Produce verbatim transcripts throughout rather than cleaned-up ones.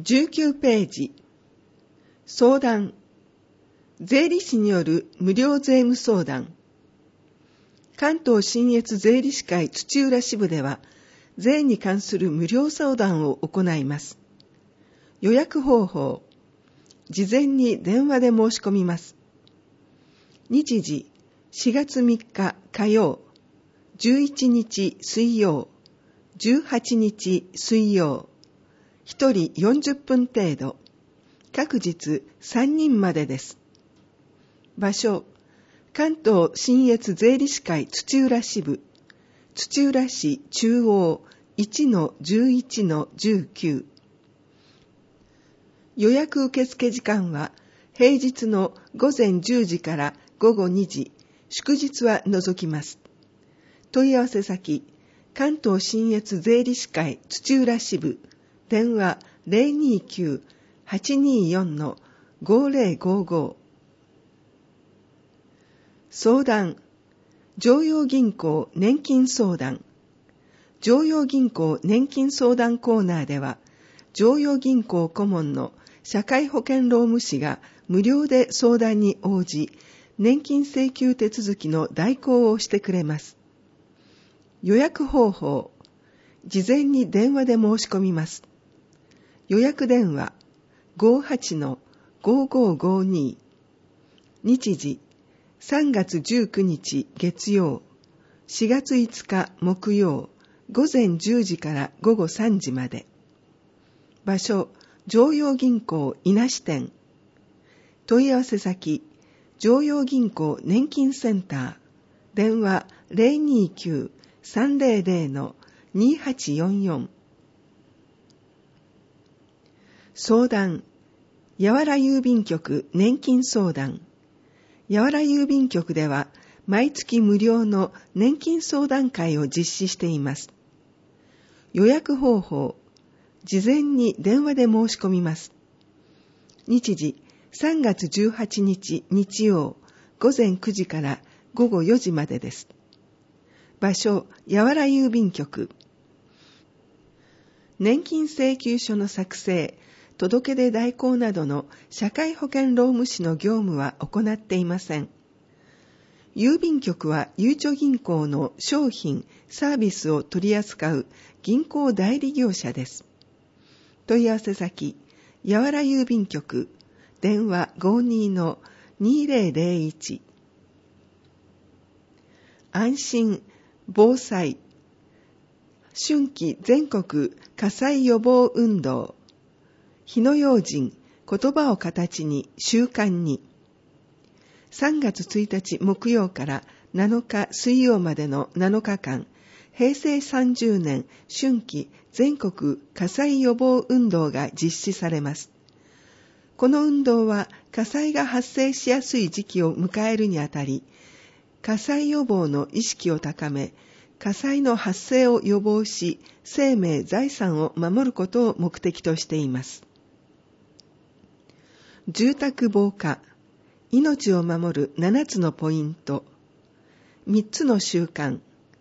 じゅうきゅうページ、相談、税理士による無料税務相談。関東信越税理士会土浦支部では、税に関する無料相談を行います。予約方法、事前に電話で申し込みます。日時、しがつみっか火曜、じゅういちにち水曜、じゅうはちにち水曜、ひとりよんじゅっぷん程度、各日さんにんまでです。場所、関東信越税理士会土浦支部、土浦市中央 いちのじゅういちのじゅうきゅう。予約受付時間は平日のごぜんじゅうじからごごにじ、祝日は除きます。問い合わせ先、関東信越税理士会土浦支部、電話 ゼロにきゅう はちによん ごぜろごご。相談、常陽銀行年金相談。常陽銀行年金相談コーナーでは、常陽銀行顧問の社会保険労務士が無料で相談に応じ、年金請求手続きの代行をしてくれます。予約方法、事前に電話で申し込みます。予約電話 ごーはちのごーごーごーに。日時、さんがつじゅうくにち月曜、しがついつか木曜、ごぜんじゅうじからごごさんじまで。場所、常陽銀行稲市店。問い合わせ先、常陽銀行年金センター。電話 ゼロにきゅう さんぜろぜろ にはちよんよん。相談、やわら郵便局年金相談。やわら郵便局では毎月無料の年金相談会を実施しています。予約方法、事前に電話で申し込みます。日時、さんがつじゅうはちにち日曜、ごぜんくじからごごよじまでです。場所、やわら郵便局。年金請求書の作成、届け出代行などの社会保険労務士の業務は行っていません。郵便局はゆうちょ銀行の商品、サービスを取り扱う銀行代理業者です。問い合わせ先、やわら郵便局、電話 ごーにーのにぜろぜろいち。安心、防災、春季全国火災予防運動、火の用心、言葉を形に習慣に。さんがつついたち木曜からなのか水曜までのなのかかん、へいせいさんじゅうねん春季全国火災予防運動が実施されます。この運動は火災が発生しやすい時期を迎えるにあたり、火災予防の意識を高め、火災の発生を予防し、生命・財産を守ることを目的としています。住宅防火、命を守るななつのポイント、みっつの習慣。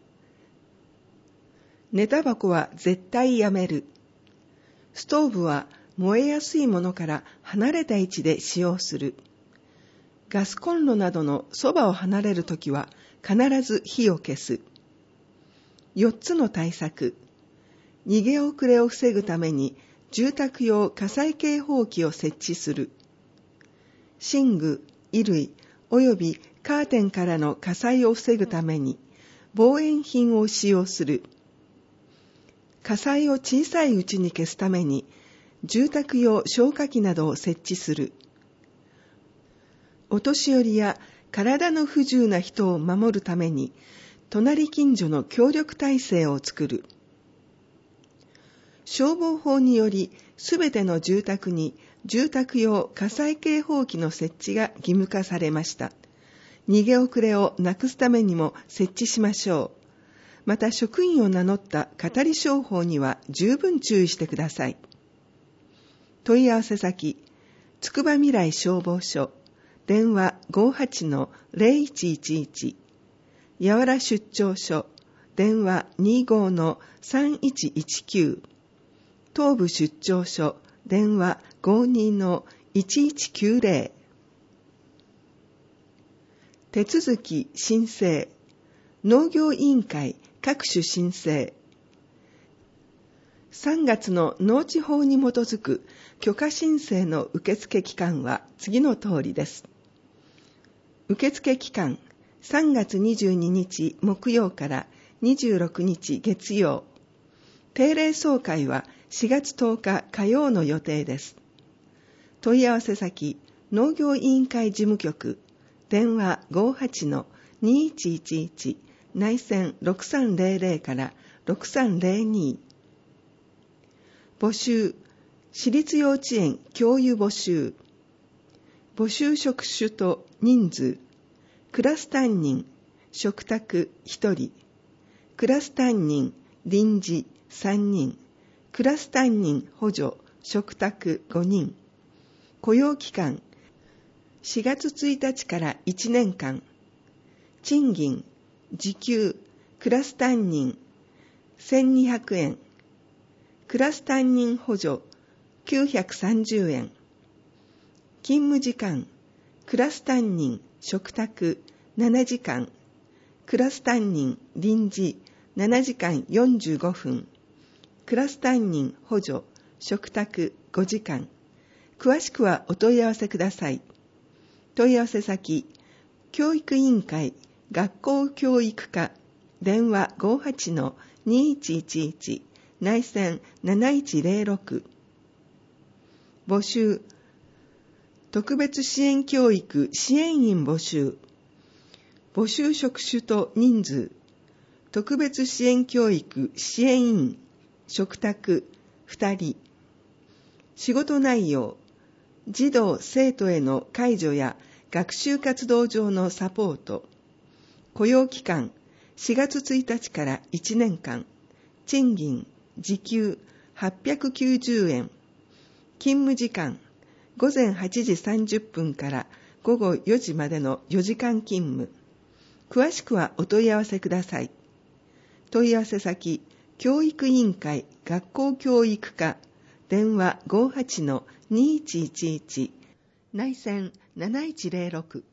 寝タバコは絶対やめる。ストーブは燃えやすいものから離れた位置で使用する。ガスコンロなどのそばを離れるときは必ず火を消す。よっつの対策。逃げ遅れを防ぐために住宅用火災警報器を設置する。寝具、衣類およびカーテンからの火災を防ぐために防煙品を使用する。火災を小さいうちに消すために住宅用消火器などを設置する。お年寄りや体の不自由な人を守るために隣近所の協力体制を作る。消防法によりすべての住宅に住宅用火災警報器の設置が義務化されました。逃げ遅れをなくすためにも設置しましょう。また職員を名乗った語り商法には十分注意してください。問い合わせ先、つくばみらい消防署、電話 ごーはちのぜろいちいちいち、やわら出張所、電話 にじゅうごのさんいちいちきゅう、東部出張所、 電話 ごーにーのいちいちきゅうぜろ。手続き申請、農業委員会各種申請。さんがつの農地法に基づく許可申請の受付期間は次の通りです。受付期間、さんがつにじゅうににち木曜からにじゅうろくにち月曜。定例総会はしがつとおか火曜の予定です。問い合わせ先、農業委員会事務局、電話 ごーはちのにいちいちいち、内線ろくさんぜろぜろからろくさんぜろに。募集、私立幼稚園教諭募集。募集職種と人数、クラス担任、嘱託ひとり、クラス担任、臨時さんにん、クラス担任補助、嘱託ごにん。雇用期間、しがつついたちからいちねんかん。賃金、時給、クラス担任、せんにひゃくえん。クラス担任補助、きゅうひゃくさんじゅうえん。勤務時間、クラス担任、嘱託ななじかん。クラス担任、臨時ななじかんよんじゅうごふん。クラス担任補助、嘱託ごじかん。詳しくはお問い合わせください。問い合わせ先、教育委員会学校教育課、電話 ごーはちのにいちいちいち、内線なないちぜろろく。募集、特別支援教育支援員募集。募集職種と人数、特別支援教育支援員、嘱託ふたり。仕事内容、児童生徒への介助や学習活動上のサポート。雇用期間、しがつついたちからいちねんかん。賃金、時給はっぴゃくきゅうじゅうえん。勤務時間、ごぜんはちじさんじゅっぷんからごごよじまでのよじかん勤務。詳しくはお問い合わせください。問い合わせ先、教育委員会学校教育課、電話 ごーはちのにいちいちいち、内線なないちぜろろく。